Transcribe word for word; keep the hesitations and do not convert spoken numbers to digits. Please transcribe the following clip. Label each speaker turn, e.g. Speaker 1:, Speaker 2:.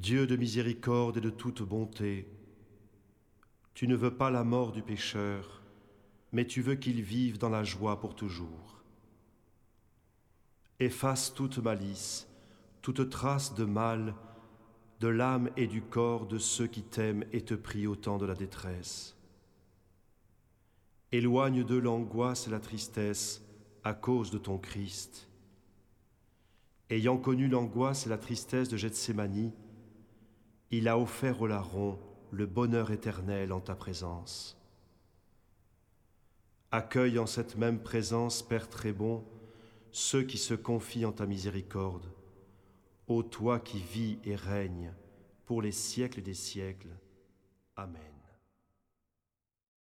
Speaker 1: Dieu de miséricorde et de toute bonté, tu ne veux pas la mort du pécheur, mais tu veux qu'il vive dans la joie pour toujours. Efface toute malice, toute trace de mal, de l'âme et du corps de ceux qui t'aiment et te prient au temps de la détresse. Éloigne d'eux l'angoisse et la tristesse à cause de ton Christ. Ayant connu l'angoisse et la tristesse de Gethsémani, il a offert au larron le bonheur éternel en ta présence. Accueille en cette même présence, Père très bon, ceux qui se confient en ta miséricorde. Ô toi qui vis et règnes pour les siècles des siècles. Amen.